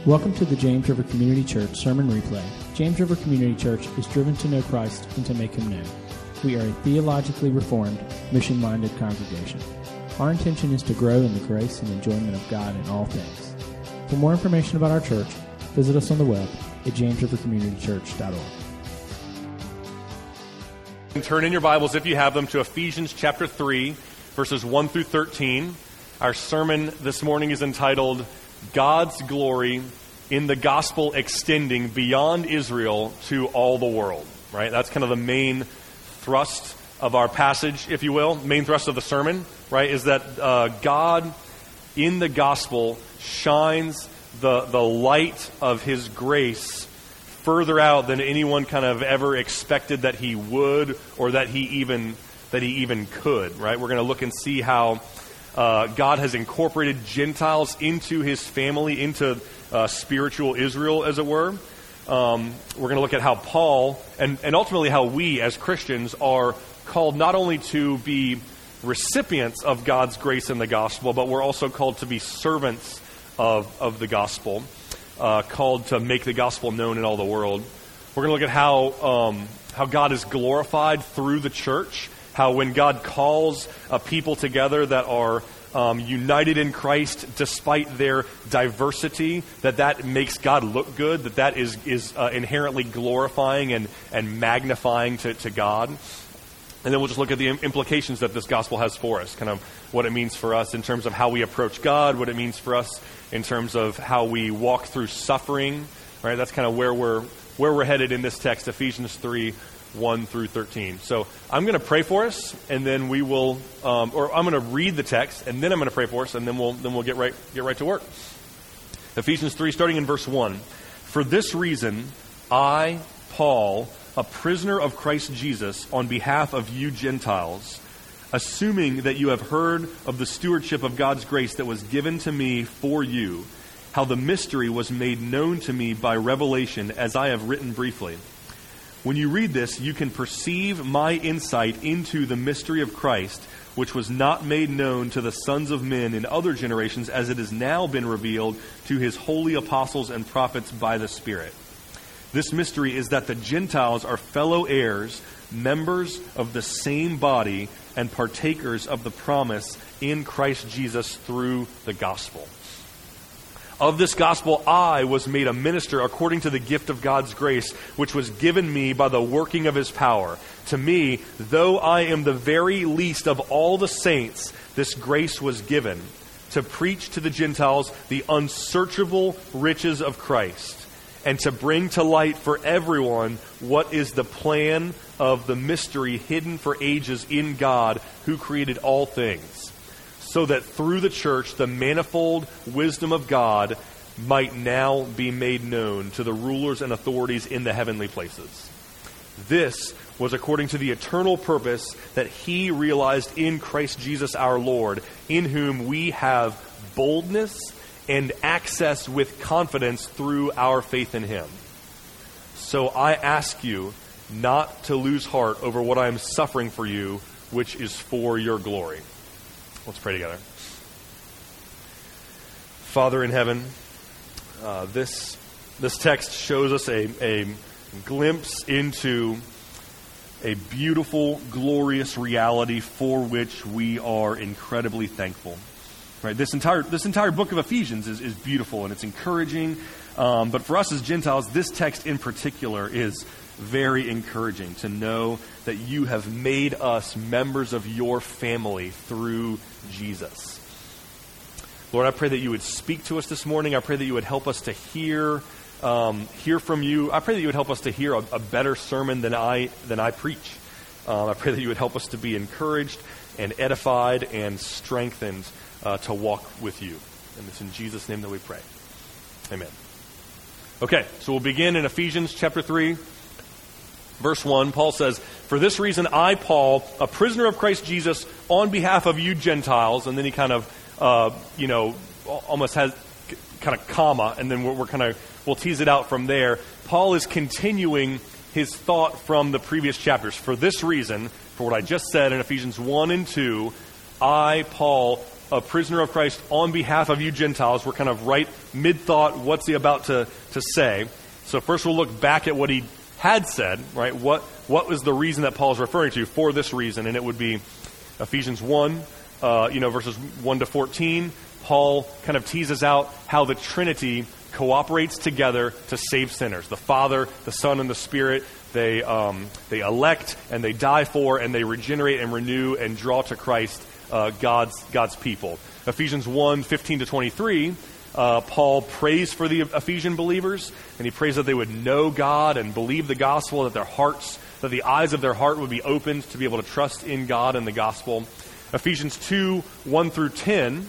Welcome to the James River Community Church Sermon Replay. James River Community Church is driven to know Christ and to make Him known. We are a theologically reformed, mission-minded congregation. Our intention is to grow in the grace and enjoyment of God in all things. For more information about our church, visit us on the web at jamesrivercommunitychurch.org. Turn in your Bibles, if you have them, to Ephesians chapter 3, verses 1 through 13. Our sermon this morning is entitled, God's Glory in the Gospel Extending Beyond Israel to All the World. Right? That's kind of the main thrust of our passage, if you will. Main thrust of the sermon, right, is that God in the gospel shines the light of His grace further out than anyone kind of ever expected that He would, or that He even could. Right? We're going to look and see how God has incorporated Gentiles into His family, into spiritual Israel, as it were. We're going to look at how Paul, and ultimately how we as Christians are called not only to be recipients of God's grace in the gospel, but we're also called to be servants of the gospel, called to make the gospel known in all the world. We're going to look at how God is glorified through the church, how when God calls a people together that are united in Christ despite their diversity, that makes God look good, that is inherently glorifying and magnifying to God. And then we'll just look at the implications that this gospel has for us, kind of what it means for us in terms of how we approach God, what it means for us in terms of how we walk through suffering. Right? That's kind of where we're headed in this text, Ephesians 3, 1 through 13. So I'm going to pray for us, and then we will, or I'm going to read the text, and then I'm going to pray for us, and then we'll get right to work. Ephesians 3, starting in verse 1. For this reason, I, Paul, a prisoner of Christ Jesus, on behalf of you Gentiles, assuming that you have heard of the stewardship of God's grace that was given to me for you, how the mystery was made known to me by revelation, as I have written briefly. When you read this, you can perceive my insight into the mystery of Christ, which was not made known to the sons of men in other generations, as it has now been revealed to His holy apostles and prophets by the Spirit. This mystery is that the Gentiles are fellow heirs, members of the same body, and partakers of the promise in Christ Jesus through the gospel. Of this gospel I was made a minister according to the gift of God's grace, which was given me by the working of His power. To me, though I am the very least of all the saints, this grace was given, to preach to the Gentiles the unsearchable riches of Christ, and to bring to light for everyone what is the plan of the mystery hidden for ages in God, who created all things, so that through the church the manifold wisdom of God might now be made known to the rulers and authorities in the heavenly places. This was according to the eternal purpose that He realized in Christ Jesus our Lord, in whom we have boldness and access with confidence through our faith in Him. So I ask you not to lose heart over what I am suffering for you, which is for your glory. Let's pray together. Father in heaven, this text shows us a glimpse into a beautiful, glorious reality for which we are incredibly thankful. Right? This entire book of Ephesians is beautiful and it's encouraging. But for us as Gentiles, this text in particular is very encouraging to know that you have made us members of your family through Jesus. Lord, I pray that you would speak to us this morning. I pray that you would help us to hear from you. I pray that you would help us to hear a better sermon than I preach. I pray that you would help us to be encouraged and edified and strengthened to walk with you. And it's in Jesus' name that we pray. Amen. Okay, so we'll begin in Ephesians chapter 3, verse 1. Paul says, for this reason I, Paul, a prisoner of Christ Jesus, on behalf of you Gentiles, and then he kind of, almost has kind of comma, and then we'll tease it out from there. Paul is continuing his thought from the previous chapters. For this reason, for what I just said in Ephesians 1 and 2, I, Paul, a prisoner of Christ on behalf of you Gentiles. We're kind of right mid-thought. What's he about to say? So first we'll look back at what he had said, right? What was the reason that Paul is referring to for this reason? And it would be Ephesians 1, verses 1 to 14. Paul kind of teases out how the Trinity cooperates together to save sinners. The Father, the Son, and the Spirit, they elect and they die for and they regenerate and renew and draw to Christ God's people. Ephesians 1, 15 to 23, Paul prays for the Ephesian believers, and he prays that they would know God and believe the gospel, that the eyes of their heart would be opened to be able to trust in God and the gospel. Ephesians 2, 1 through 10,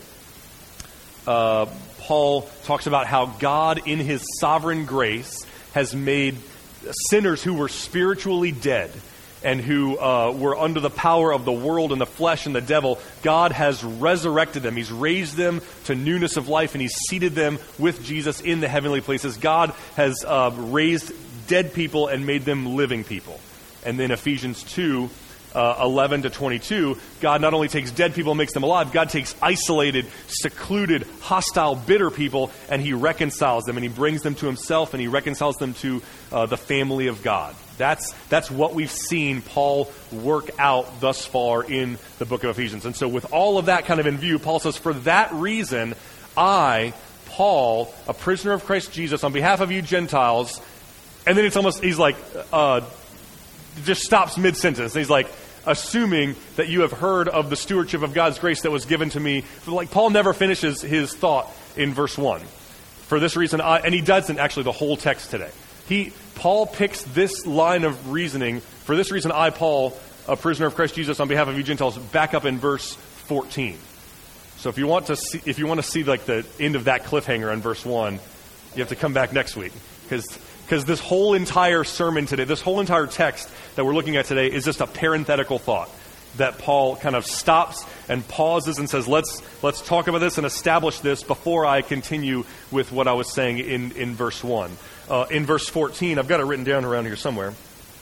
Paul talks about how God in his sovereign grace has made sinners who were spiritually dead and who were under the power of the world and the flesh and the devil. God has resurrected them. He's raised them to newness of life, and he's seated them with Jesus in the heavenly places. God has raised dead people and made them living people. And then Ephesians 2, 11 to 22, God not only takes dead people and makes them alive, God takes isolated, secluded, hostile, bitter people, and he reconciles them, and he brings them to himself, and he reconciles them to the family of God. That's what we've seen Paul work out thus far in the book of Ephesians. And so with all of that kind of in view, Paul says, for that reason, I, Paul, a prisoner of Christ Jesus, on behalf of you Gentiles, and then he's like, just stops mid-sentence. He's like, assuming that you have heard of the stewardship of God's grace that was given to me. Like, Paul never finishes his thought in verse 1. For this reason, and he doesn't actually the whole text today. Paul picks this line of reasoning, for this reason I, Paul, a prisoner of Christ Jesus on behalf of you Gentiles, back up in verse 14. So if you want to see like the end of that cliffhanger in verse 1, you have to come back next week. Because this whole entire sermon today, this whole entire text that we're looking at today is just a parenthetical thought that Paul kind of stops and pauses and says, let's talk about this and establish this before I continue with what I was saying in verse 1. In verse 14, I've got it written down around here somewhere.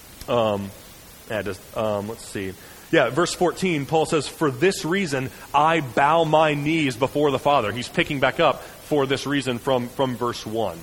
Let's see. Yeah, verse 14, Paul says, for this reason I bow my knees before the Father. He's picking back up for this reason from verse 1.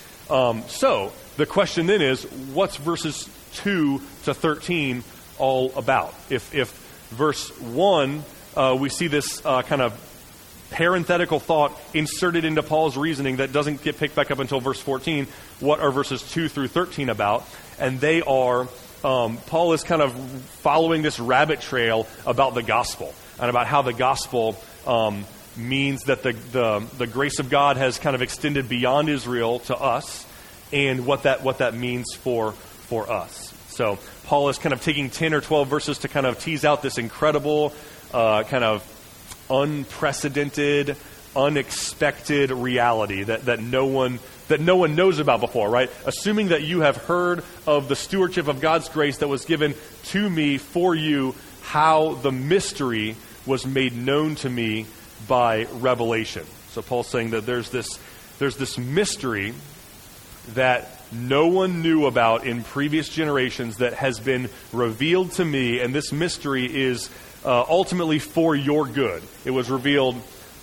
So the question then is, what's verses 2 to 13 all about? If verse 1, we see this kind of parenthetical thought inserted into Paul's reasoning that doesn't get picked back up until verse 14, what are verses 2 through 13 about? And they are, Paul is kind of following this rabbit trail about the gospel and about how the gospel means that the grace of God has kind of extended beyond Israel to us, and what that means for us. So Paul is kind of taking 10 or 12 verses to kind of tease out this incredible, kind of unprecedented, unexpected reality that no one knows about before, right? Assuming that you have heard of the stewardship of God's grace that was given to me for you, how the mystery was made known to me by revelation. So Paul's saying that there's this mystery that no one knew about in previous generations that has been revealed to me, and this mystery is ultimately for your good. It was revealed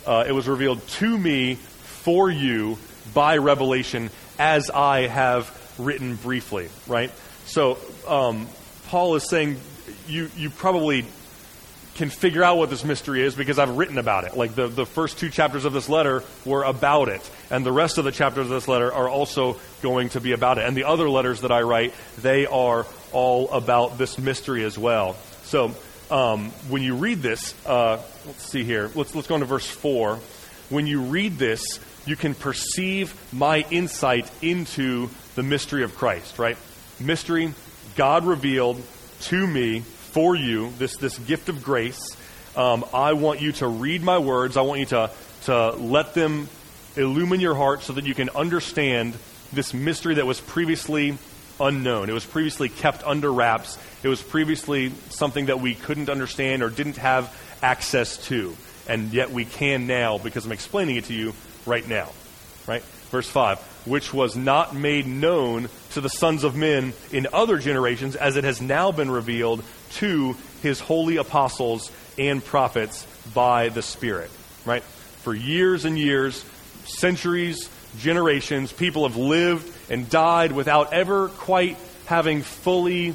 to me for you by revelation, as I have written briefly, right? So Paul is saying you probably can figure out what this mystery is because I've written about it. Like the first 2 chapters of this letter were about it, and the rest of the chapters of this letter are also going to be about it. And the other letters that I write, they are all about this mystery as well. So when you read this, let's see here. Let's go into verse 4. When you read this, you can perceive my insight into the mystery of Christ, right? Mystery, God revealed to me for you, this gift of grace. I want you to read my words. I want you to let them illumine your heart so that you can understand this mystery that was previously unknown. It was previously kept under wraps. It was previously something that we couldn't understand or didn't have access to. And yet we can now because I'm explaining it to you right now. Right? Verse 5, which was not made known to the sons of men in other generations, as it has now been revealed to his holy apostles and prophets by the Spirit. right? For years and years, centuries, generations, people have lived and died without ever quite having fully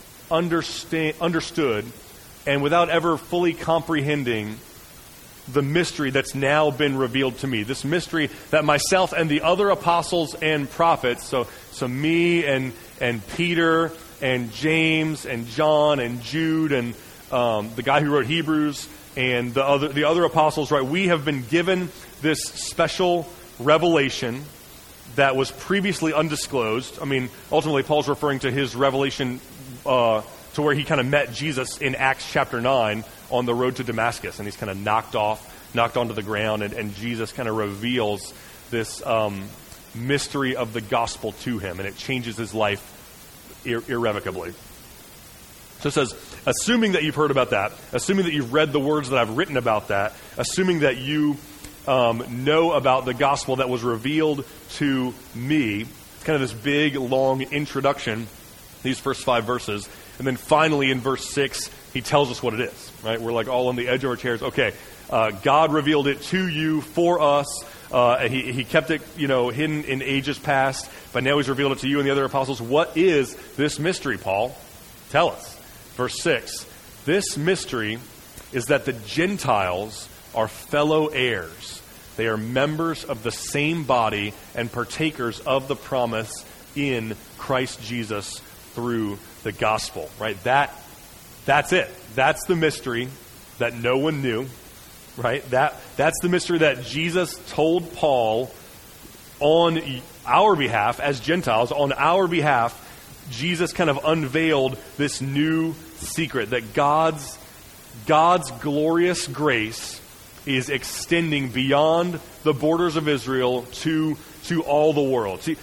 understood and without ever fully comprehending the mystery that's now been revealed to me. This mystery that myself and the other apostles and prophets, so me and Peter and James and John and Jude and the guy who wrote Hebrews and the other apostles, right? We have been given this special revelation that was previously undisclosed. I mean, ultimately, Paul's referring to his revelation to where he kind of met Jesus in Acts chapter 9 on the road to Damascus, and he's kind of knocked onto the ground, and Jesus kind of reveals this mystery of the gospel to him, and it changes his life irrevocably. So it says, assuming that you've heard about that, assuming that you've read the words that I've written about that, assuming that you know about the gospel that was revealed to me, it's kind of this big, long introduction, these first 5 verses, and then finally in verse 6, he tells us what it is, right? We're like all on the edge of our chairs. Okay, God revealed it to you for us. He kept it, hidden in ages past, but now he's revealed it to you and the other apostles. What is this mystery, Paul? Tell us. Verse 6, this mystery is that the Gentiles are fellow heirs. They are members of the same body and partakers of the promise in Christ Jesus through the gospel, right? That's it. That's the mystery that no one knew, right? That's the mystery that Jesus told Paul on our behalf as Gentiles, on our behalf. Jesus kind of unveiled this new secret that God's glorious grace is extending beyond the borders of Israel to all the world. See,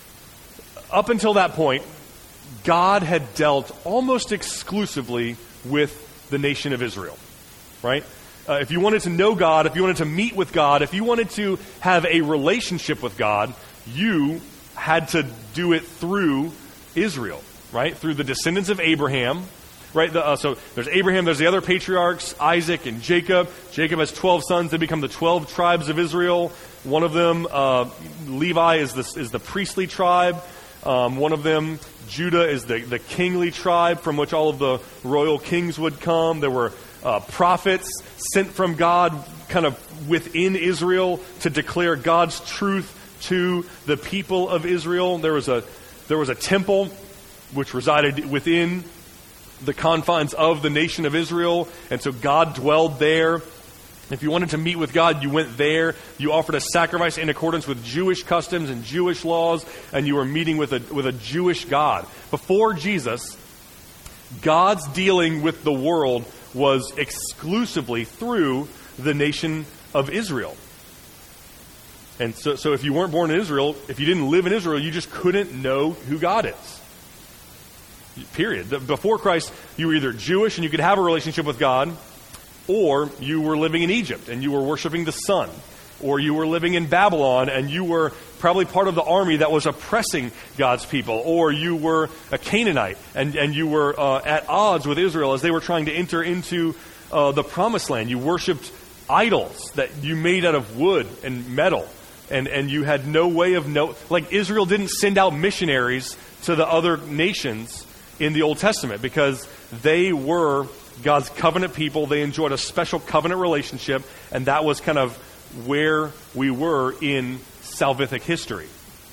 up until that point, God had dealt almost exclusively with the nation of Israel, right? If you wanted to know God, if you wanted to meet with God, if you wanted to have a relationship with God, you had to do it through Israel, right? Through the descendants of Abraham, right? So there's Abraham, there's the other patriarchs, Isaac and Jacob. Jacob has 12 sons. They become the 12 tribes of Israel. One of them, Levi, is the priestly tribe. One of them, Judah, is the kingly tribe from which all of the royal kings would come. There were prophets sent from God kind of within Israel to declare God's truth to the people of Israel. There was a temple which resided within the confines of the nation of Israel, and so God dwelled there. If you wanted to meet with God, you went there. You offered a sacrifice in accordance with Jewish customs and Jewish laws, and you were meeting with a Jewish God. Before Jesus, God's dealing with the world was exclusively through the nation of Israel. And so if you weren't born in Israel, if you didn't live in Israel, you just couldn't know who God is. Period. Before Christ, you were either Jewish and you could have a relationship with God, or you were living in Egypt and you were worshiping the sun, or you were living in Babylon and you were probably part of the army that was oppressing God's people, or you were a Canaanite and you were at odds with Israel as they were trying to enter into the promised land. You worshipped idols that you made out of wood and metal, and you had no way of like Israel didn't send out missionaries to the other nations in the Old Testament because they were God's covenant people. They enjoyed a special covenant relationship, and that was kind of where we were in salvific history.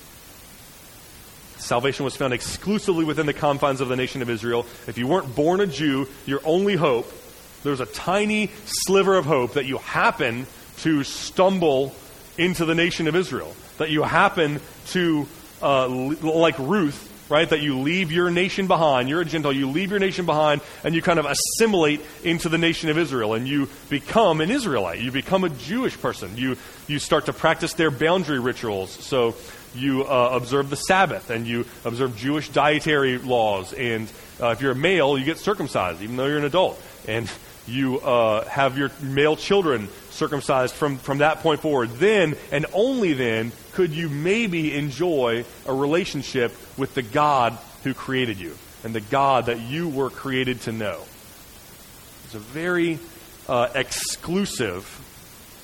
Salvation was found exclusively within the confines of the nation of Israel. If you weren't born a Jew, your only hope, there's a tiny sliver of hope that you happen to stumble into the nation of Israel, that you happen to, like Ruth, right, that you leave your nation behind. You're a Gentile. You leave your nation behind and you kind of assimilate into the nation of Israel, and you become an Israelite. You become a Jewish person. You start to practice their boundary rituals. So you observe the Sabbath and you observe Jewish dietary laws. And if you're a male, you get circumcised even though you're an adult. And you have your male children circumcised from that point forward. Then, and only then, could you maybe enjoy a relationship with the God who created you and the God that you were created to know. It's a very exclusive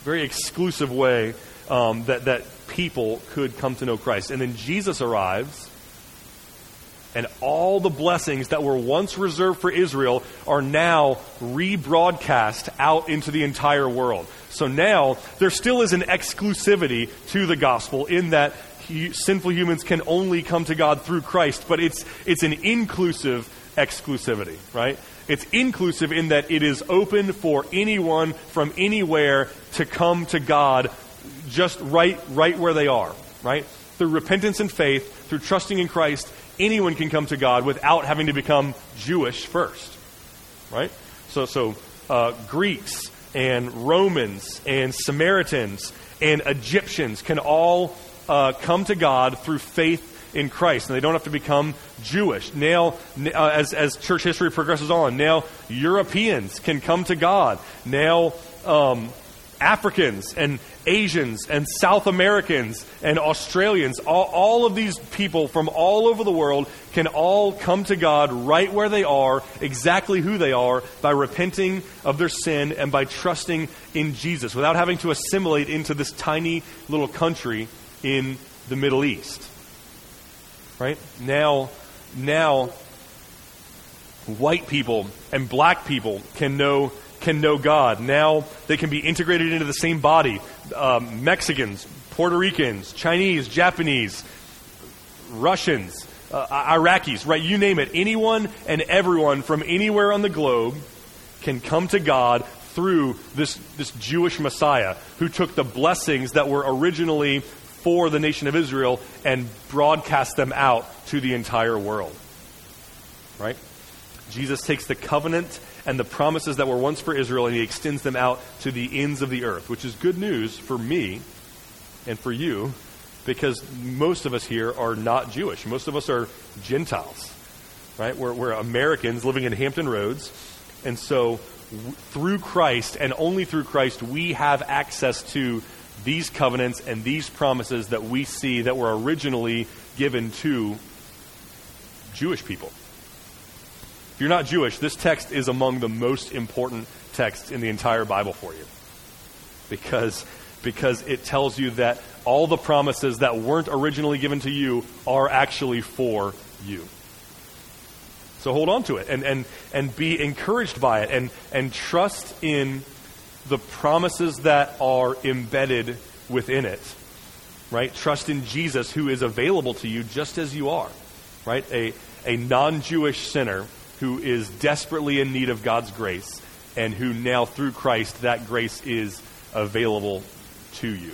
very exclusive way that people could come to know Christ. And then Jesus arrives, and all the blessings that were once reserved for Israel are now rebroadcast out into the entire world. So now there still is an exclusivity to the gospel in that sinful humans can only come to God through Christ, but it's an inclusive exclusivity, right? It's inclusive in that it is open for anyone from anywhere to come to God just right where they are, right? Through repentance and faith, through trusting in Christ, anyone can come to God without having to become Jewish first, right? So Greeks and Romans and Samaritans and Egyptians can all come to God through faith in Christ, and they don't have to become Jewish. Now, as church history progresses on, now Europeans can come to God. Now, Africans and Asians and South Americans and Australians, all of these people from all over the world can all come to God right where they are, exactly who they are, by repenting of their sin and by trusting in Jesus, without having to assimilate into this tiny little country in the Middle East. Right? Now, white people and black people can know God. Now they can be integrated into the same body. Mexicans, Puerto Ricans, Chinese, Japanese, Russians, Iraqis, right? You name it. Anyone and everyone from anywhere on the globe can come to God through this Jewish Messiah who took the blessings that were originally for the nation of Israel and broadcast them out to the entire world. Right? Jesus takes the covenant and the promises that were once for Israel and he extends them out to the ends of the earth, which is good news for me and for you, because most of us here are not Jewish. Most of us are Gentiles. Right? We're Americans living in Hampton Roads, and so through Christ and only through Christ we have access to these covenants and these promises that we see that were originally given to Jewish people. If you're not Jewish, this text is among the most important texts in the entire Bible for you. Because it tells you that all the promises that weren't originally given to you are actually for you. So hold on to it and be encouraged by it and trust in the promises that are embedded within it, right? Trust in Jesus, who is available to you just as you are, right? A non-Jewish sinner who is desperately in need of God's grace and who now through Christ that grace is available to you.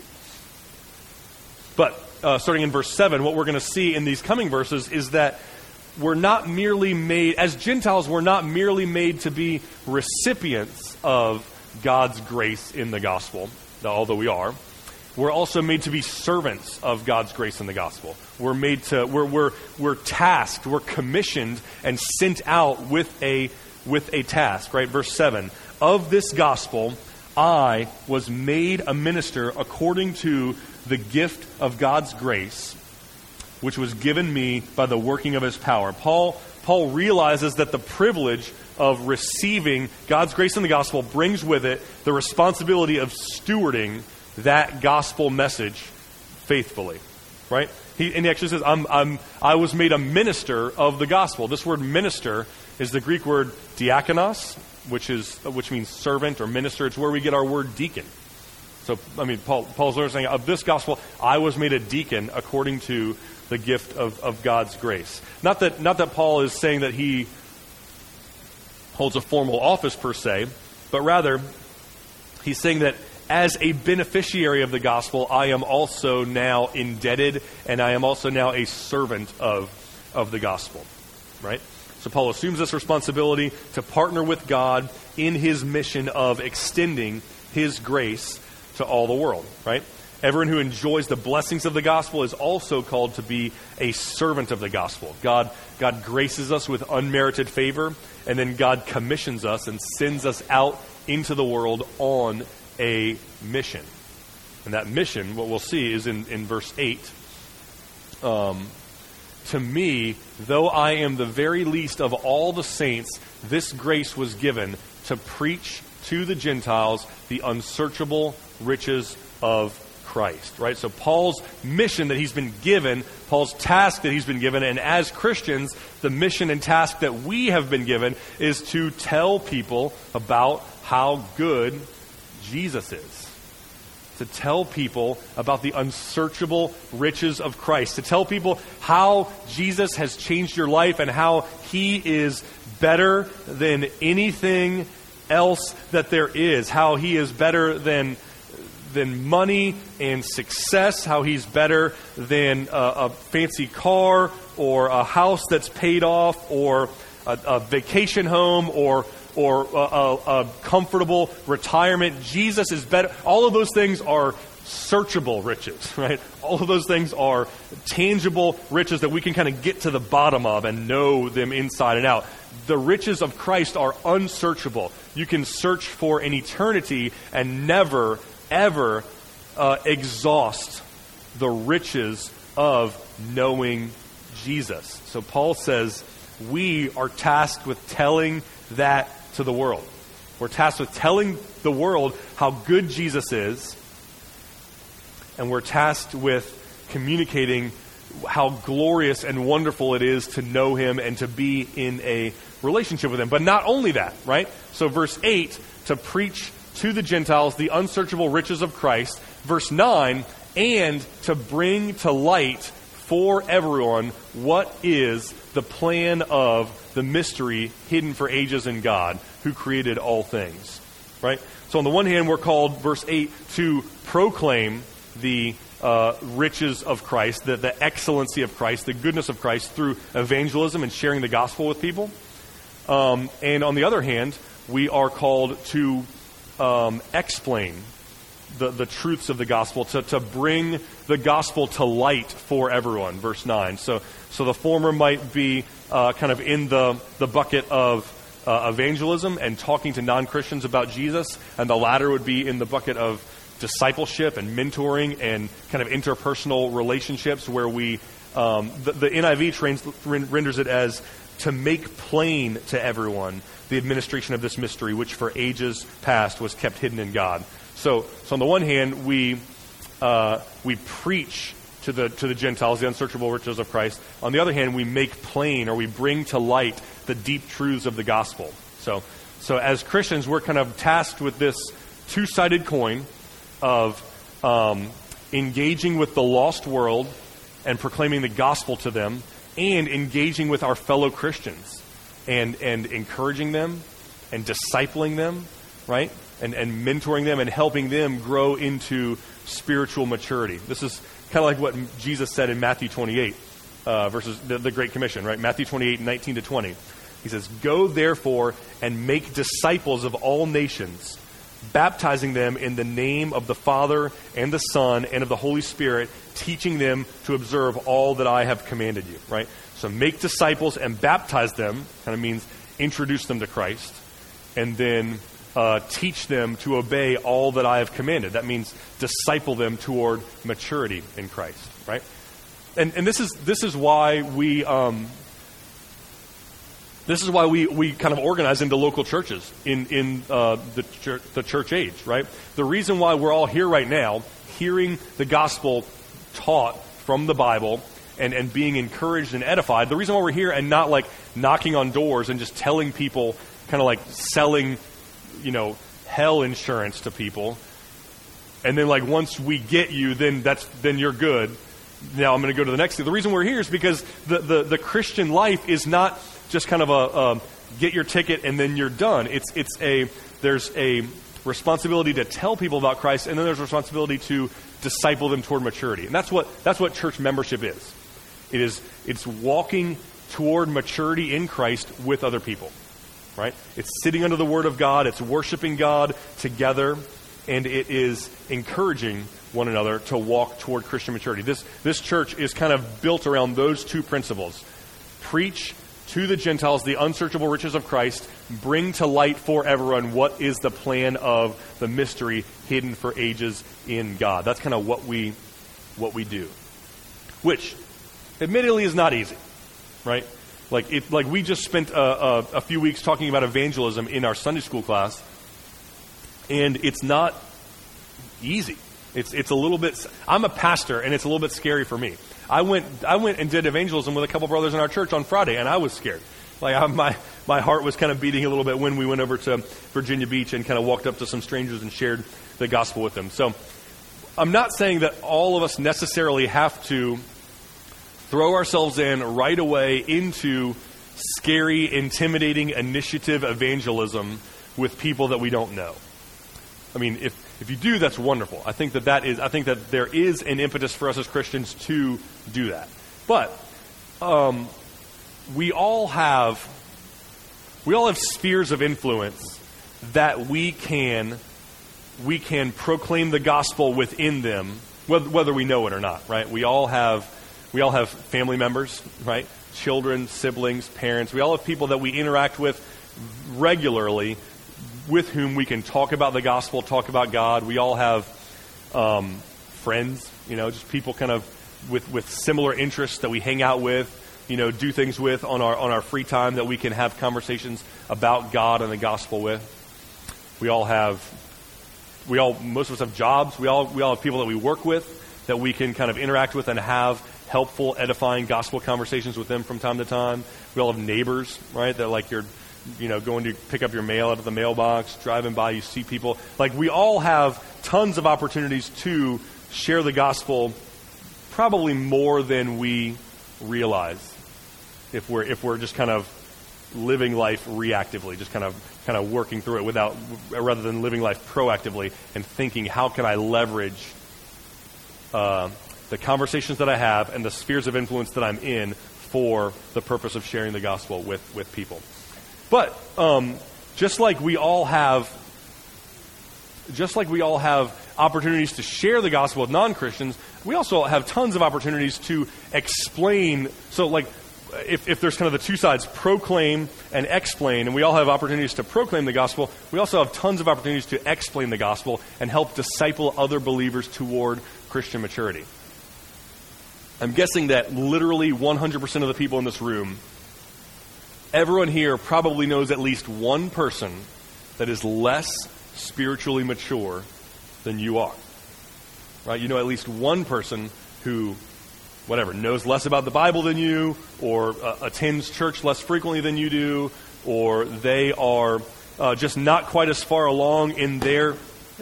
But starting in verse 7, what we're going to see in these coming verses is that we're not merely made, as Gentiles, we're not merely made to be recipients of God's grace in the gospel, although we are. We're also made to be servants of God's grace in the gospel. We're made to we're tasked, we're commissioned and sent out with a task, right? Verse 7. Of this gospel I was made a minister according to the gift of God's grace, which was given me by the working of his power. Paul realizes that the privilege of receiving God's grace in the gospel brings with it the responsibility of stewarding that gospel message faithfully, right? He actually says, I was made a minister of the gospel. This word minister is the Greek word diakonos, which means servant or minister. It's where we get our word deacon. So, Paul's literally saying, of this gospel, I was made a deacon according to the gift of God's grace. Not that Paul is saying that he holds a formal office per se, but rather he's saying that as a beneficiary of the gospel, I am also now indebted and I am also now a servant of the gospel, right? So Paul assumes this responsibility to partner with God in his mission of extending his grace to all the world, right? Everyone who enjoys the blessings of the gospel is also called to be a servant of the gospel. God graces us with unmerited favor, and then God commissions us and sends us out into the world on a mission. And that mission, what we'll see, is in verse 8. To me, though I am the very least of all the saints, this grace was given to preach to the Gentiles the unsearchable riches of Christ, right? So Paul's mission that he's been given, Paul's task that he's been given, and as Christians, the mission and task that we have been given is to tell people about how good Jesus is. To tell people about the unsearchable riches of Christ. To tell people how Jesus has changed your life and how he is better than anything else that there is. How he is better than money and success. How he's better than a fancy car or a house that's paid off or a vacation home or a comfortable retirement. Jesus is better. All of those things are searchable riches, right? All of those things are tangible riches that we can kind of get to the bottom of and know them inside and out. The riches of Christ are unsearchable. You can search for an eternity and never, ever exhaust the riches of knowing Jesus. So Paul says we are tasked with telling that to the world. We're tasked with telling the world how good Jesus is, and we're tasked with communicating how glorious and wonderful it is to know him and to be in a relationship with him. But not only that, right? So verse 8, to preach to the Gentiles the unsearchable riches of Christ. Verse 9, and to bring to light for everyone what is the plan of the mystery hidden for ages in God, who created all things. Right? So on the one hand, we're called, verse 8, to proclaim the riches of Christ, the excellency of Christ, the goodness of Christ through evangelism and sharing the gospel with people. And on the other hand, we are called to explain the truths of the gospel, to bring the gospel to light for everyone, verse 9. So the former might be kind of in the bucket of evangelism and talking to non-Christians about Jesus, and the latter would be in the bucket of discipleship and mentoring and kind of interpersonal relationships where we, the NIV renders it as to make plain to everyone the administration of this mystery, which for ages past was kept hidden in God. So on the one hand, we preach to the Gentiles the unsearchable riches of Christ. On the other hand, we make plain, or we bring to light, the deep truths of the gospel. So as Christians, we're kind of tasked with this two-sided coin of engaging with the lost world and proclaiming the gospel to them, and engaging with our fellow Christians and encouraging them and discipling them, right? And mentoring them and helping them grow into spiritual maturity. This is kind of like what Jesus said in Matthew 28, versus the Great Commission, right? Matthew 28, 19 to 20. He says, "Go therefore and make disciples of all nations, baptizing them in the name of the Father and the Son and of the Holy Spirit, teaching them to observe all that I have commanded you," right? So make disciples and baptize them, kind of means introduce them to Christ, and then teach them to obey all that I have commanded. That means disciple them toward maturity in Christ, right? And this is why we kind of organize into local churches in the church age, right? The reason why we're all here right now, hearing the gospel taught from the Bible and being encouraged and edified, the reason why we're here and not like knocking on doors and just telling people, kind of like selling, hell insurance to people, and then like once we get you, then you're good. Now I'm going to go to the next thing. The reason we're here is because the Christian life is not just kind of a get your ticket and then you're done. There's a responsibility to tell people about Christ, and then there's a responsibility to disciple them toward maturity. And that's what church membership is. It's walking toward maturity in Christ with other people, right? It's sitting under the Word of God, it's worshiping God together, and it is encouraging one another to walk toward Christian maturity. This church is kind of built around those two principles. Preach to the Gentiles the unsearchable riches of Christ, bring to light for everyone what is the plan of the mystery hidden for ages in God. That's kind of what we do. Which, admittedly, is not easy, right? Like we just spent a few weeks talking about evangelism in our Sunday school class, and it's not easy. It's a little bit, I'm a pastor, and it's a little bit scary for me. I went and did evangelism with a couple brothers in our church on Friday, and I was scared. Like, my heart was kind of beating a little bit when we went over to Virginia Beach and kind of walked up to some strangers and shared the gospel with them. So I'm not saying that all of us necessarily have to throw ourselves in right away into scary, intimidating initiative evangelism with people that we don't know. I mean, if you do, that's wonderful. I think that there is an impetus for us as Christians to do that. But we all have spheres of influence that we can proclaim the gospel within them, whether we know it or not, right? We all have family members, right? Children, siblings, parents. We all have people that we interact with regularly, with whom we can talk about the gospel, talk about God. We all have friends, just people kind of with similar interests that we hang out with, do things with on our free time, that we can have conversations about God and the gospel with. Most of us have jobs. We all have people that we work with that we can kind of interact with and have helpful, edifying gospel conversations with them from time to time. We all have neighbors, right? That like you're, going to pick up your mail out of the mailbox, driving by, you see people. Like, we all have tons of opportunities to share the gospel, probably more than we realize, if we're just kind of living life reactively, just kind of working through it rather than living life proactively and thinking, how can I leverage the conversations that I have and the spheres of influence that I'm in for the purpose of sharing the gospel with people. But just like we all have opportunities to share the gospel with non-Christians, we also have tons of opportunities to explain. So like, if there's kind of the two sides, proclaim and explain, and we all have opportunities to proclaim the gospel, we also have tons of opportunities to explain the gospel and help disciple other believers toward Christian maturity. I'm guessing that literally 100% of the people in this room, everyone here probably knows at least one person that is less spiritually mature than you are. Right? You know at least one person who, knows less about the Bible than you, or attends church less frequently than you do, or they are just not quite as far along in their,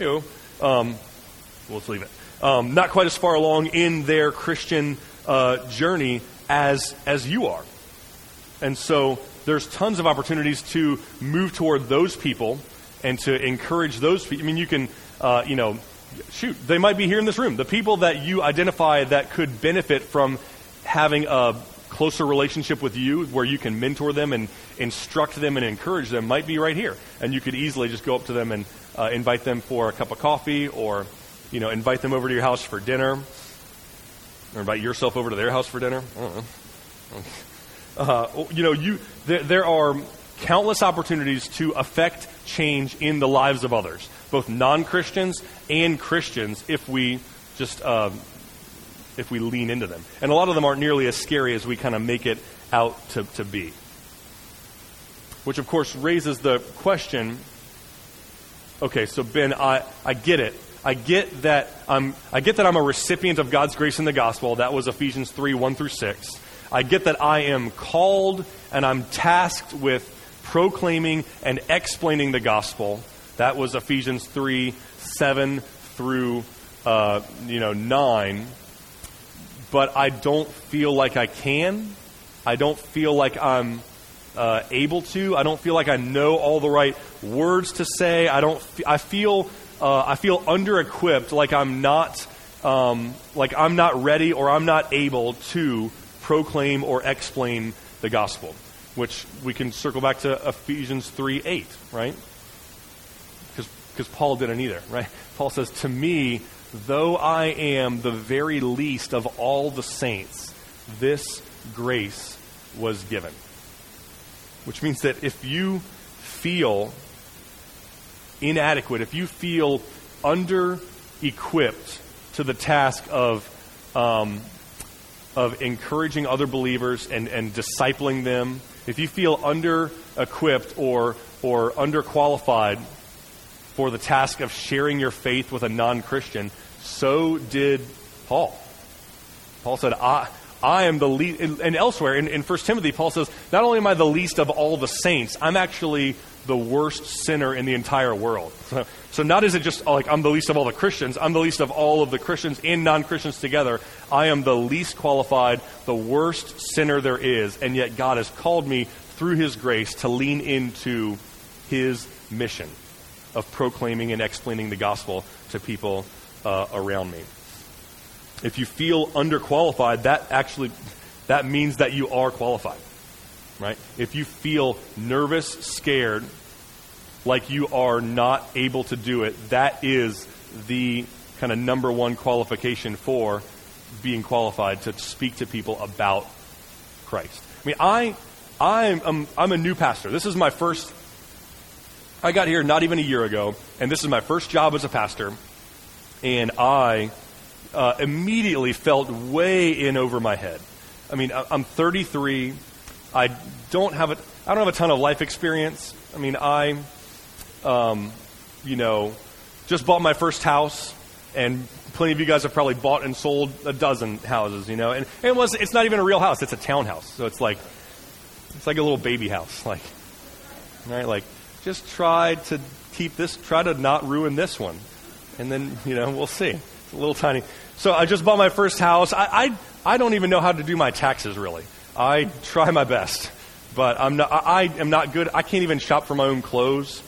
let's leave it. Not quite as far along in their Christian journey as you are. And so there's tons of opportunities to move toward those people and to encourage those people. I mean, you can, they might be here in this room. The people that you identify that could benefit from having a closer relationship with you, where you can mentor them and instruct them and encourage them, might be right here. And you could easily just go up to them and invite them for a cup of coffee, or invite them over to your house for dinner, or invite yourself over to their house for dinner. I don't know. There are countless opportunities to affect change in the lives of others, both non-Christians and Christians, if we lean into them. And a lot of them aren't nearly as scary as we kind of make it out to be. Which, of course, raises the question, okay, so Ben, I get it. I get that I'm a recipient of God's grace in the gospel. That was Ephesians 3:1-6. I get that I am called and I'm tasked with proclaiming and explaining the gospel. That was Ephesians 3:7-9. But I don't feel like I can. I don't feel like I'm able to. I don't feel like I know all the right words to say. I feel under-equipped, like I'm not ready, or I'm not able to proclaim or explain the gospel, which we can circle back to Ephesians 3:8, right? Because Paul didn't either, right? Paul says, "To me, though I am the very least of all the saints, this grace was given." Which means that if you feel inadequate, if you feel under-equipped to the task of encouraging other believers and discipling them, if you feel under-equipped or underqualified for the task of sharing your faith with a non-Christian, so did Paul. Paul said, I am the least, and elsewhere in 1 Timothy, Paul says, not only am I the least of all the saints, I'm actually the worst sinner in the entire world. So not is it just like I'm the least of all the Christians, I'm the least of all of the Christians and non-Christians together. I am the least qualified, the worst sinner there is, and yet God has called me through his grace to lean into his mission of proclaiming and explaining the gospel to people around me. If you feel underqualified, that means that you are qualified, right? If you feel nervous, scared, like you are not able to do it, that is the kind of number one qualification for being qualified to speak to people about Christ. I mean, I'm a new pastor. This is my first. I got here not even a year ago, and this is my first job as a pastor, and I immediately felt way in over my head. I mean, I'm 33. I don't have a ton of life experience. I mean, just bought my first house, and plenty of you guys have probably bought and sold a dozen houses, and it's not even a real house. It's a townhouse. So it's like a little baby house, right? Just try to not ruin this one. And then, we'll see. It's a little tiny. So I just bought my first house. I don't even know how to do my taxes, really. I try my best, but I am not good. I can't even shop for my own clothes.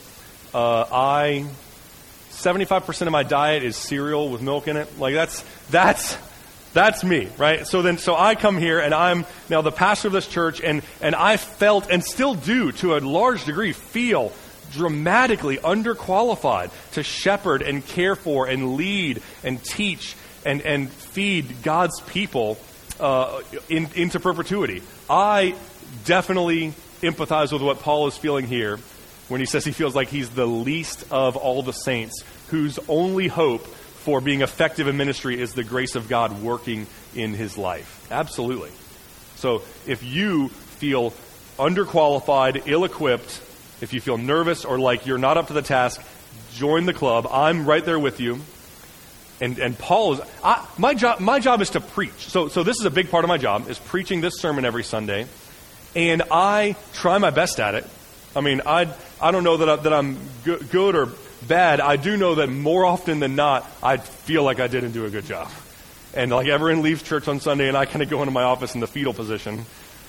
75% of my diet is cereal with milk in it. That's me, right? So I come here, and I'm now the pastor of this church, and I felt, and still do to a large degree, feel dramatically underqualified to shepherd and care for and lead and teach and feed God's people into perpetuity. I definitely empathize with what Paul is feeling here when he says he feels like he's the least of all the saints, whose only hope for being effective in ministry is the grace of God working in his life. Absolutely. So if you feel underqualified, ill-equipped, if you feel nervous or like you're not up to the task, join the club. I'm right there with you. And Paul is, my job is to preach. So this is a big part of my job, is preaching this sermon every Sunday. And I try my best at it. I mean, I don't know that I'm good or bad. I do know that more often than not, I feel like I didn't do a good job. And like everyone leaves church on Sunday, and I kind of go into my office in the fetal position.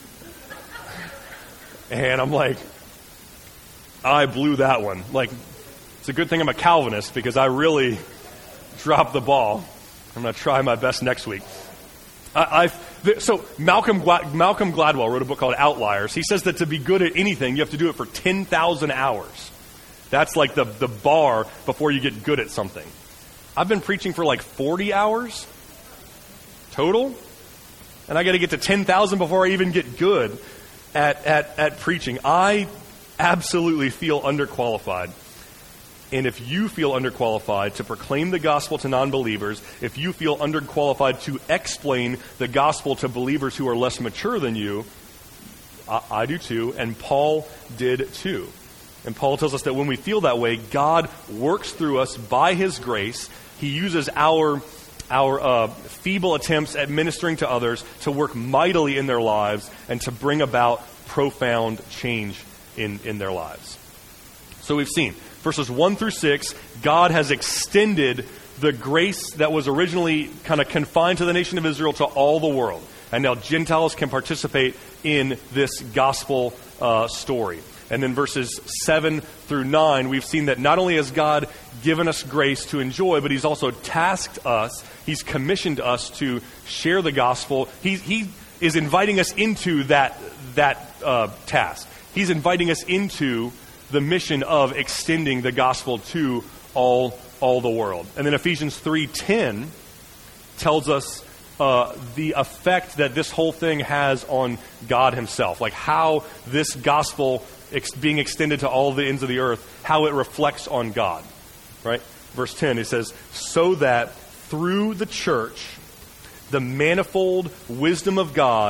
And I'm like, I blew that one. It's a good thing I'm a Calvinist, because I really dropped the ball. I'm going to try my best next week. So Malcolm Gladwell wrote a book called Outliers. He says that to be good at anything, you have to do it for 10,000 hours. That's like the bar before you get good at something. I've been preaching for 40 hours total, and I got to get to 10,000 before I even get good at preaching. I absolutely feel underqualified. And if you feel underqualified to proclaim the gospel to non-believers, if you feel underqualified to explain the gospel to believers who are less mature than you, I do too, and Paul did too. And Paul tells us that when we feel that way, God works through us by his grace. He uses our feeble attempts at ministering to others to work mightily in their lives and to bring about profound change in their lives. So we've seen verses 1 through 6, God has extended the grace that was originally kind of confined to the nation of Israel to all the world. And now Gentiles can participate in this gospel story. And then verses 7 through 9, we've seen that not only has God given us grace to enjoy, but he's also tasked us, he's commissioned us to share the gospel. He is inviting us into that task. He's inviting us into the mission of extending the gospel to all the world. And then Ephesians 3:10 tells us the effect that this whole thing has on God himself, like how this gospel being extended to all the ends of the earth, how it reflects on God, right? Verse 10, it says, so that through the church, the manifold wisdom of God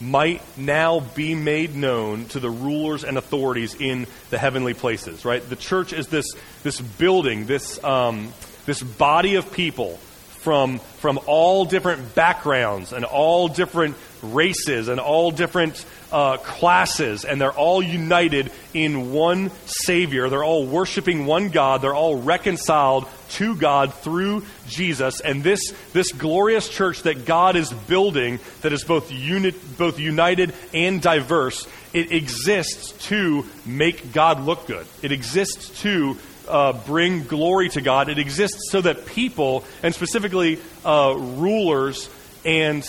might now be made known to the rulers and authorities in the heavenly places, right? The church is this building, this body of people from all different backgrounds and all different races and all different classes, and they're all united in one Savior. They're all worshiping one God. They're all reconciled to God through Jesus. And this glorious church that God is building, that is both united and diverse, it exists to make God look good. It exists to bring glory to God. It exists so that people, and specifically rulers and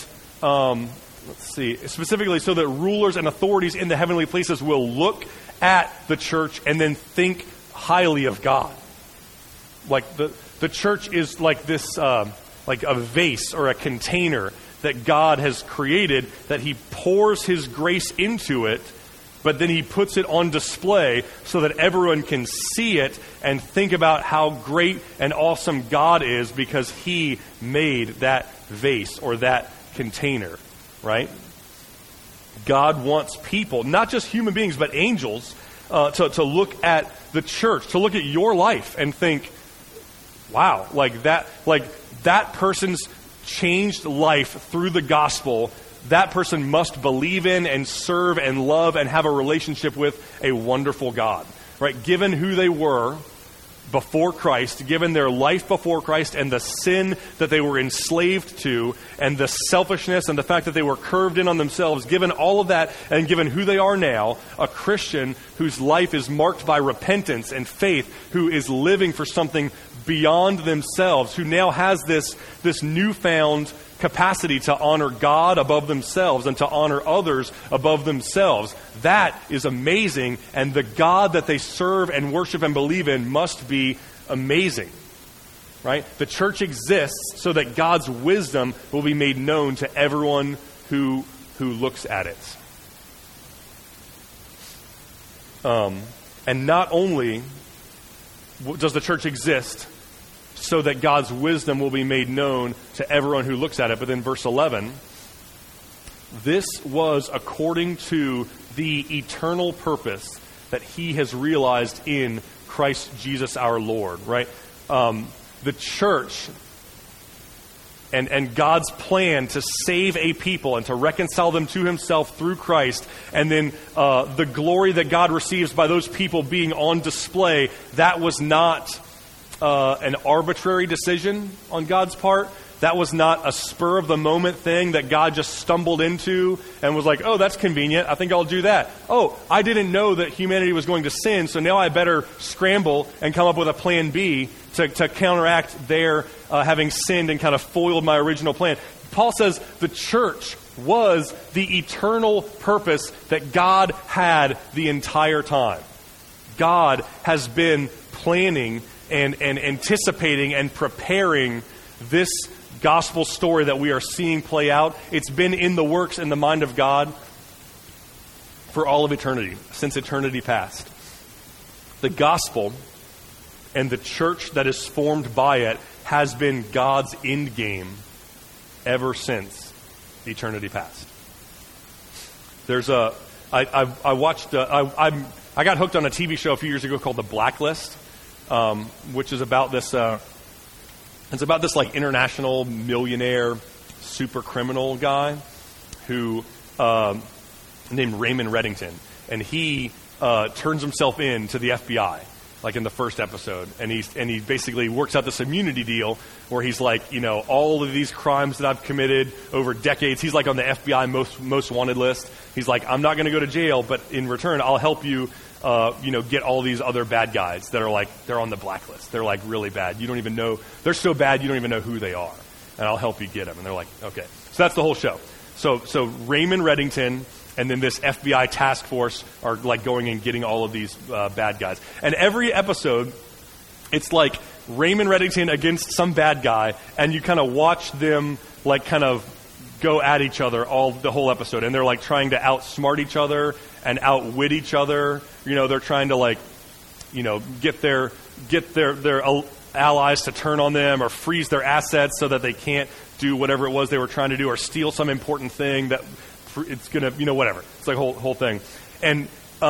specifically so that rulers and authorities in the heavenly places will look at the church and then think highly of God. Like the church is like this, like a vase or a container that God has created, that He pours His grace into it, but then He puts it on display so that everyone can see it and think about how great and awesome God is because He made that vase or that container, right? God wants people, not just human beings, but angels, to look at the church, to look at your life and think, wow, like that person's changed life through the gospel. That person must believe in and serve and love and have a relationship with a wonderful God, right? Given who they were before Christ, given their life before Christ and the sin that they were enslaved to and the selfishness and the fact that they were curved in on themselves, given all of that and given who they are now, a Christian whose life is marked by repentance and faith, who is living for something beyond themselves, who now has this newfound capacity to honor God above themselves and to honor others above themselves. That is amazing, and the God that they serve and worship and believe in must be amazing, right? The church exists so that God's wisdom will be made known to everyone who looks at it. And not only does the church exist so that God's wisdom will be made known to everyone who looks at it. But then verse 11, this was according to the eternal purpose that He has realized in Christ Jesus our Lord, right? The church and God's plan to save a people and to reconcile them to Himself through Christ, and then the glory that God receives by those people being on display, that was not an arbitrary decision on God's part. That was not a spur-of-the-moment thing that God just stumbled into and was like, oh, that's convenient, I think I'll do that. Oh, I didn't know that humanity was going to sin, so now I better scramble and come up with a plan B to counteract their having sinned and kind of foiled my original plan. Paul says the church was the eternal purpose that God had the entire time. God has been planning and anticipating and preparing this gospel story that we are seeing play out. It's been in the works in the mind of God for all of eternity, since eternity past. The gospel and the church that is formed by it has been God's end game ever since eternity past. There's I got hooked on a TV show a few years ago called The Blacklist, which is about this. It's about this like international millionaire super criminal guy who named Raymond Reddington, and he turns himself in to the FBI, like in the first episode, and he basically works out this immunity deal where he's like, you know, all of these crimes that I've committed over decades, he's like on the FBI most wanted list. He's like, I'm not going to go to jail, but in return, I'll help you. Get all these other bad guys that are like, they're on the blacklist. They're like really bad. You don't even know, they're so bad you don't even know who they are. And I'll help you get them. And they're like, okay. So that's the whole show. So Raymond Reddington and then this FBI task force are like going and getting all of these bad guys. And every episode, it's like Raymond Reddington against some bad guy, and you kind of watch them like kind of go at each other the whole episode. And they're like trying to outsmart each other and outwit each other. You know, they're trying to like, you know, get their allies to turn on them or freeze their assets so that they can't do whatever it was they were trying to do, or steal some important thing that it's going to, whatever. It's like whole thing. And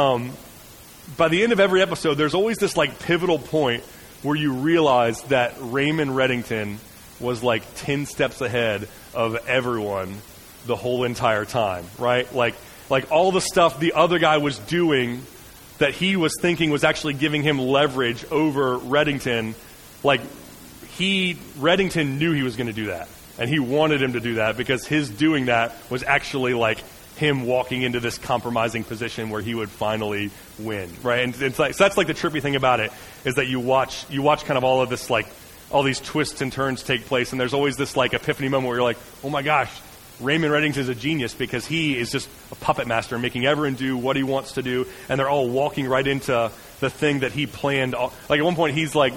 by the end of every episode, there's always this like pivotal point where you realize that Raymond Reddington was like 10 steps ahead of everyone the whole entire time, right? Like all the stuff the other guy was doing that he was thinking was actually giving him leverage over Reddington, like Reddington knew he was going to do that. And he wanted him to do that because his doing that was actually like him walking into this compromising position where he would finally win, right? And it's like, so that's like the trippy thing about it, is that you watch kind of all of this, like all these twists and turns take place, and there's always this like epiphany moment where you're like, oh my gosh, Raymond Reddington is a genius because he is just a puppet master making everyone do what he wants to do, and they're all walking right into the thing that he planned. Like at one point he's like,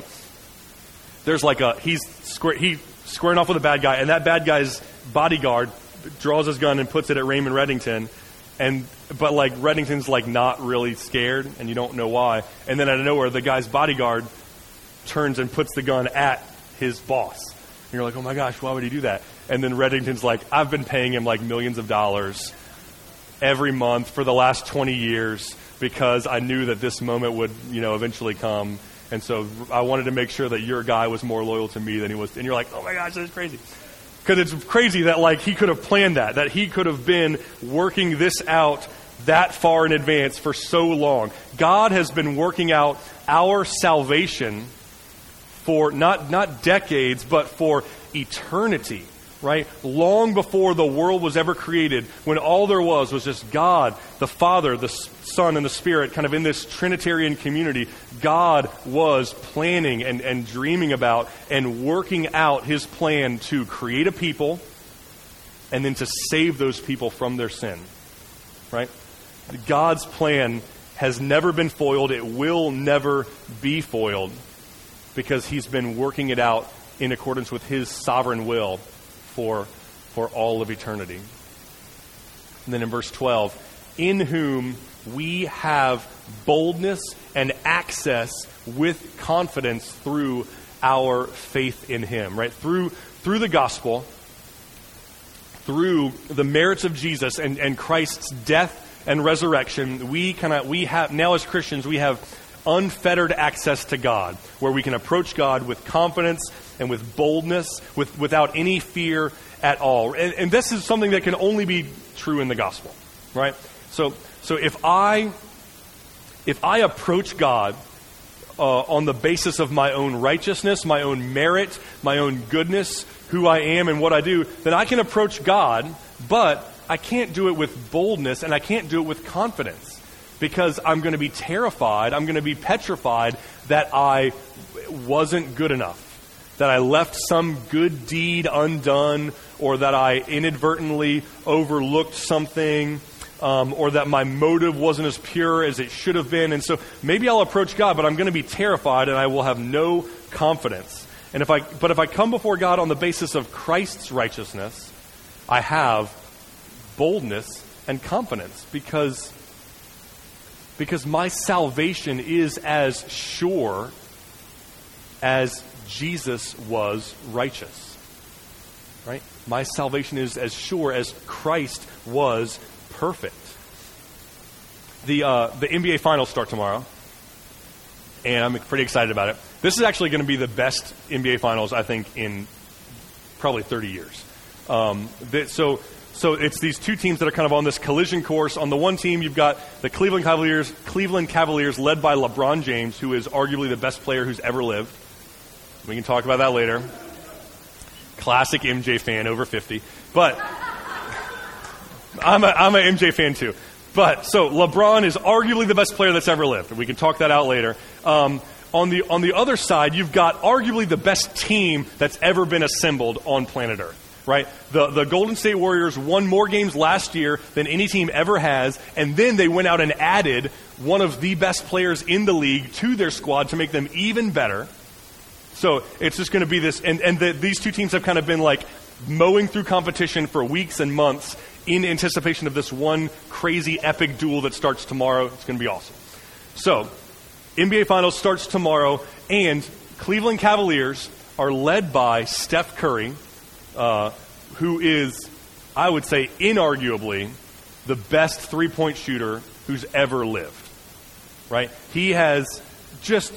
he's squaring off with a bad guy, and that bad guy's bodyguard draws his gun and puts it at Raymond Reddington, but like Reddington's like not really scared, and you don't know why. And then out of nowhere, the guy's bodyguard turns and puts the gun at his boss. And you're like, oh my gosh, why would he do that? And then Reddington's like, I've been paying him like millions of dollars every month for the last 20 years because I knew that this moment would, eventually come. And so I wanted to make sure that your guy was more loyal to me than he was. And you're like, oh my gosh, that's crazy. Because it's crazy that like he could have planned that he could have been working this out that far in advance for so long. God has been working out our salvation for not decades, but for eternity, right? Long before the world was ever created, when all there was just God, the Father, the Son, and the Spirit, kind of in this Trinitarian community, God was planning and dreaming about and working out his plan to create a people and then to save those people from their sin, right? God's plan has never been foiled. It will never be foiled because he's been working it out in accordance with his sovereign will for all of eternity. And then in verse 12, in whom we have boldness and access with confidence through our faith in him, right? Through the gospel, through the merits of Jesus and Christ's death and resurrection, we have now as Christians, we have unfettered access to God, where we can approach God with confidence and with boldness, without any fear at all. And this is something that can only be true in the gospel, right? So if I approach God on the basis of my own righteousness, my own merit, my own goodness, who I am and what I do, then I can approach God, but I can't do it with boldness and I can't do it with confidence. Because I'm going to be terrified, I'm going to be petrified that I wasn't good enough, that I left some good deed undone, or that I inadvertently overlooked something, or that my motive wasn't as pure as it should have been. And so maybe I'll approach God, but I'm going to be terrified and I will have no confidence. And if I come before God on the basis of Christ's righteousness, I have boldness and confidence because my salvation is as sure as Jesus was righteous, right? My salvation is as sure as Christ was perfect. The NBA Finals start tomorrow, and I'm pretty excited about it. This is actually going to be the best NBA Finals, I think, in probably 30 years. So it's these two teams that are kind of on this collision course. On the one team, you've got the Cleveland Cavaliers led by LeBron James, who is arguably the best player who's ever lived. We can talk about that later. Classic MJ fan, over 50. But I'm an MJ fan too. But so LeBron is arguably the best player that's ever lived. We can talk that out later. On the other side, you've got arguably the best team that's ever been assembled on planet Earth. Right? The Golden State Warriors won more games last year than any team ever has, and then they went out and added one of the best players in the league to their squad to make them even better. So it's just going to be this, these two teams have kind of been like mowing through competition for weeks and months in anticipation of this one crazy epic duel that starts tomorrow. It's going to be awesome. So NBA Finals starts tomorrow, and Cleveland Cavaliers are led by Steph Curry, who is, I would say, inarguably the best three-point shooter who's ever lived, right? He has just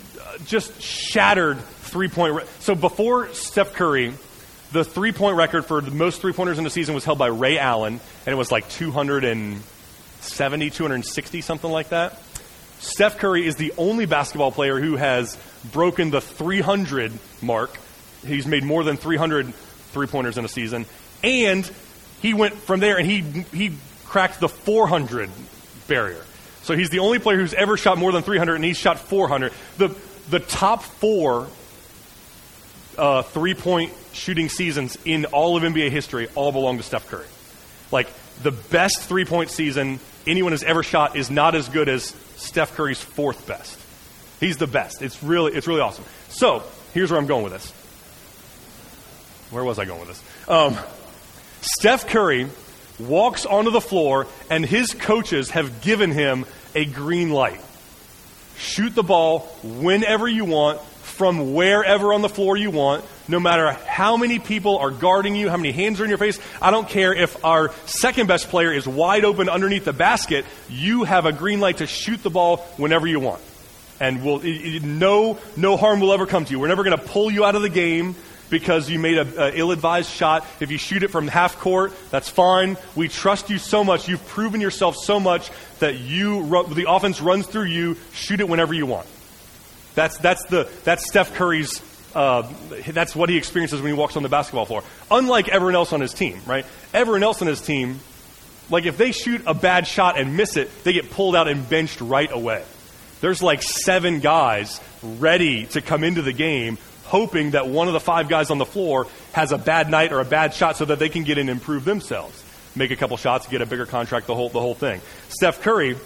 shattered three-point. So before Steph Curry, the three-point record for the most three-pointers in the season was held by Ray Allen, and it was like 270, 260, something like that. Steph Curry is the only basketball player who has broken the 300 mark. He's made more than 300 three-pointers in a season. And he went from there and he cracked the 400 barrier. So he's the only player who's ever shot more than 300, and he's shot 400. The top four three-point shooting seasons in all of NBA history all belong to Steph Curry. Like, the best three-point season anyone has ever shot is not as good as Steph Curry's fourth best. He's the best. It's really awesome. So, here's where I'm going with this. Where was I going with this? Steph Curry walks onto the floor, and his coaches have given him a green light. Shoot the ball whenever you want, from wherever on the floor you want, no matter how many people are guarding you, how many hands are in your face. I don't care if our second best player is wide open underneath the basket. You have a green light to shoot the ball whenever you want. And no harm will ever come to you. We're never going to pull you out of the game because you made an ill-advised shot. If you shoot it from half court, that's fine. We trust you so much. You've proven yourself so much that the offense runs through you. Shoot it whenever you want. That's Steph Curry's. That's what he experiences when he walks on the basketball floor. Unlike everyone else on his team, right? Everyone else on his team, like if they shoot a bad shot and miss it, they get pulled out and benched right away. There's like 7 guys ready to come into the game, hoping that one of the 5 guys on the floor has a bad night or a bad shot so that they can get in and improve themselves. Make a couple shots, get a bigger contract, the whole thing. Steph Curry,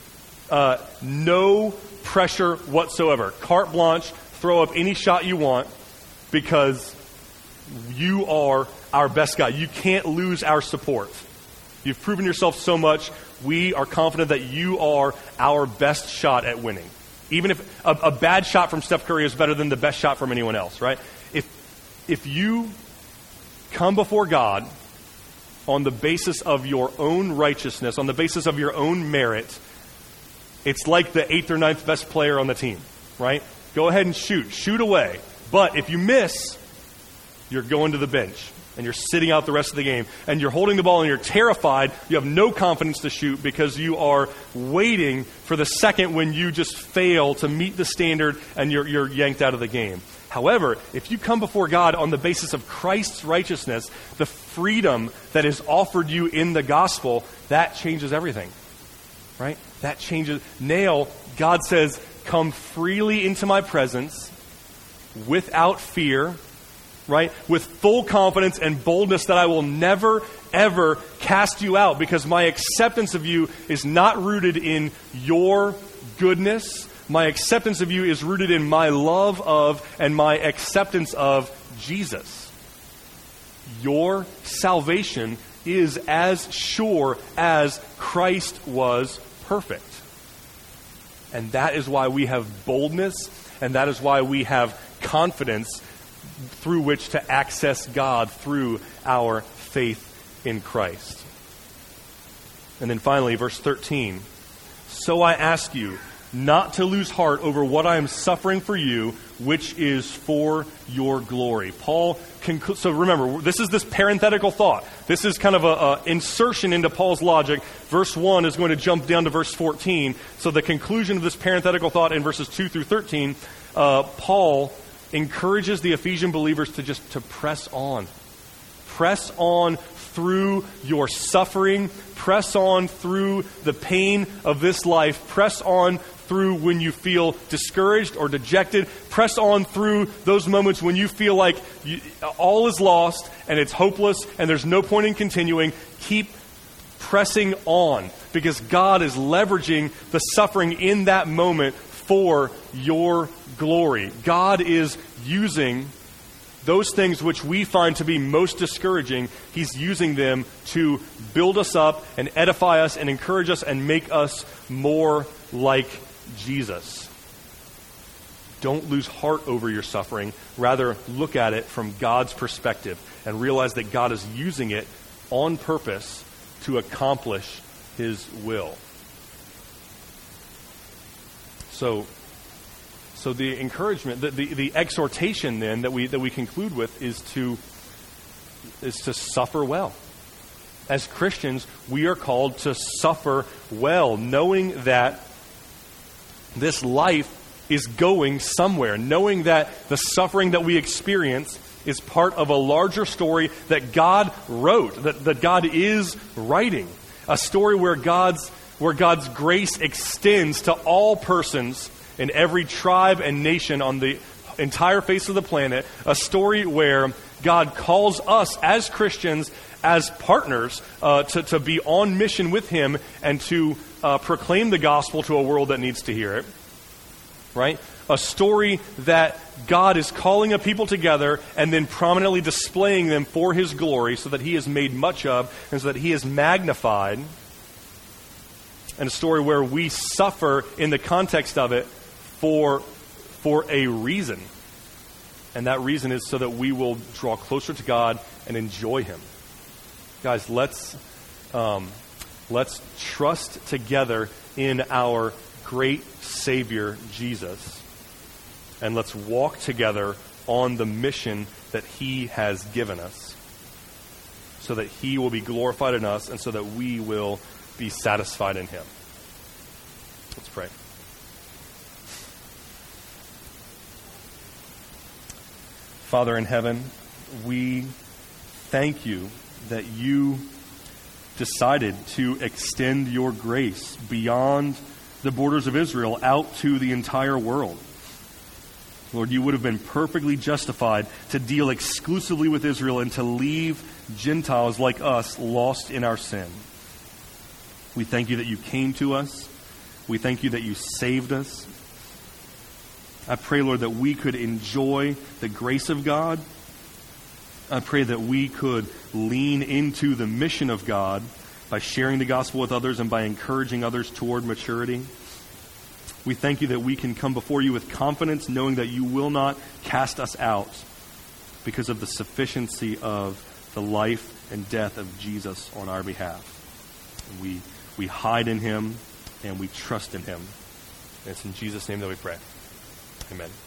no pressure whatsoever. Carte blanche, throw up any shot you want because you are our best guy. You can't lose our support. You've proven yourself so much. We are confident that you are our best shot at winning. Even if a bad shot from Steph Curry is better than the best shot from anyone else, right? If you come before God on the basis of your own righteousness, on the basis of your own merit, it's like the 8th or 9th best player on the team, right? Go ahead and shoot away. But if you miss, you're going to the bench and you're sitting out the rest of the game and you're holding the ball and you're terrified. You have no confidence to shoot because you are waiting for the second when you just fail to meet the standard and you're yanked out of the game. However, if you come before God on the basis of Christ's righteousness, the freedom that is offered you in the gospel, that changes everything, right? That changes. God says, come freely into my presence without fear, right? With full confidence and boldness that I will never, ever cast you out because my acceptance of you is not rooted in your goodness. My acceptance of you is rooted in my love of and my acceptance of Jesus. Your salvation is as sure as Christ was perfect. And that is why we have boldness, and that is why we have confidence through which to access God through our faith in Christ. And then finally, verse 13. So I ask you not to lose heart over what I am suffering for you, which is for your glory. Paul concludes. So remember, this is this parenthetical thought. This is kind of an insertion into Paul's logic. Verse 1 is going to jump down to verse 14. So the conclusion of this parenthetical thought in verses 2 through 13, Paul encourages the Ephesian believers to press on. Press on through your suffering. Press on through the pain of this life. Press on through when you feel discouraged or dejected. Press on through those moments when you feel like all is lost and it's hopeless and there's no point in continuing. Keep pressing on because God is leveraging the suffering in that moment for your glory. God is using those things which we find to be most discouraging. He's using them to build us up and edify us and encourage us and make us more like Jesus. Don't lose heart over your suffering. Rather, look at it from God's perspective and realize that God is using it on purpose to accomplish his will. So the encouragement, the exhortation then that we conclude with is to suffer well. As Christians, we are called to suffer well, knowing that this life is going somewhere, knowing that the suffering that we experience is part of a larger story that God wrote, that God is writing. A story where God's grace extends to all persons in every tribe and nation on the entire face of the planet. A story where God calls us as Christians, as partners, to be on mission with him and to proclaim the gospel to a world that needs to hear it. Right? A story that God is calling a people together and then prominently displaying them for his glory so that he is made much of and so that he is magnified. And a story where we suffer in the context of it for a reason. And that reason is so that we will draw closer to God and enjoy him. Guys, let's trust together in our great Savior, Jesus. And let's walk together on the mission that he has given us so that he will be glorified in us and so that we will be satisfied in him. Let's pray. Father in heaven, we thank you that you decided to extend your grace beyond the borders of Israel out to the entire world. Lord, you would have been perfectly justified to deal exclusively with Israel and to leave Gentiles like us lost in our sin. We thank you that you came to us. We thank you that you saved us. I pray, Lord, that we could enjoy the grace of God. I pray that we could lean into the mission of God by sharing the gospel with others and by encouraging others toward maturity. We thank you that we can come before you with confidence, knowing that you will not cast us out because of the sufficiency of the life and death of Jesus on our behalf. We hide in him and we trust in him. And it's in Jesus' name that we pray. Amen.